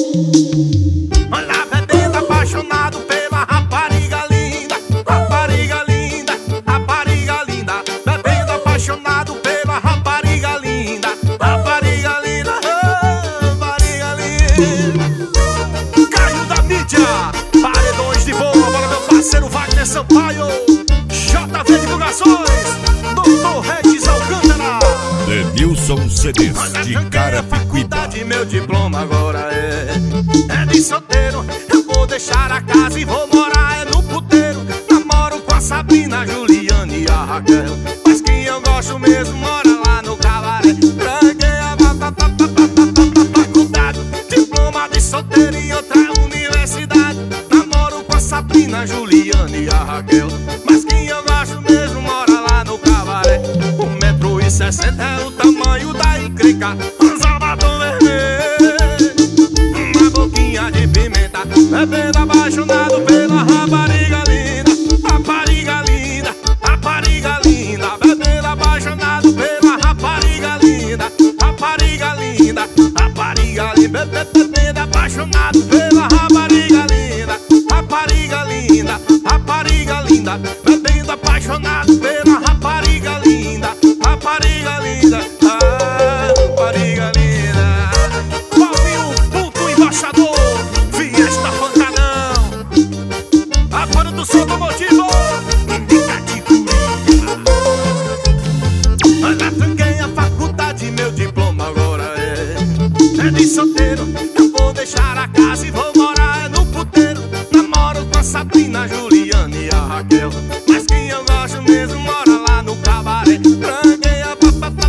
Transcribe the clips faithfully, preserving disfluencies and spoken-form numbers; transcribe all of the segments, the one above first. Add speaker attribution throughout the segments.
Speaker 1: Olha, bebendo apaixonado pela rapariga linda, rapariga linda, rapariga linda. Bebendo apaixonado pela rapariga linda, rapariga linda, rapariga linda. Caio da mídia, paredões de boa, bora meu parceiro Wagner Sampaio, J V Divulgações, doutor Regis Alcântara,
Speaker 2: Denilson C Ds de Carapicuíba.
Speaker 1: Meu diploma agora é É de solteiro, eu vou deixar a casa e vou morar é no puteiro. Namoro com a Sabrina, a Juliane e a Raquel, mas quem eu gosto mesmo mora lá no cabaré. Tranquei a faculdade, diploma de solteiro em outra universidade. Namoro com a Sabrina, a Juliane e a Raquel, mas quem eu gosto mesmo mora lá no cabaré. Um metro e sessenta é o tamanho da encrenca, usava batom vermelho, uma boquinha de pimenta. Bebendo apaixonado pela rapariga linda, rapariga linda, rapariga linda. Bebendo apaixonado pela rapariga linda, rapariga linda, rapariga linda. Bebendo apaixonado pela rapariga linda, rapariga linda, rapariga linda. Bebendo apaixonado pela rapariga linda, rapariga linda, rapariga linda. Paulinho, puto embaixador, Fiesta Pancadão, agora do som do motivo de categoria. Olha, tranquei a faculdade, meu diploma agora é É de solteiro, eu vou deixar a casa e vou morar é no puteiro. Namoro com a Sabrina, a Juliane e a Raquel, mas quem eu gosto mesmo mora lá no cabaré. Tranquei a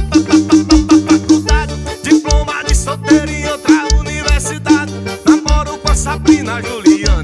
Speaker 1: faculdade, diploma de solteiro em outra universidade. Namoro com a Sabrina, a Juliane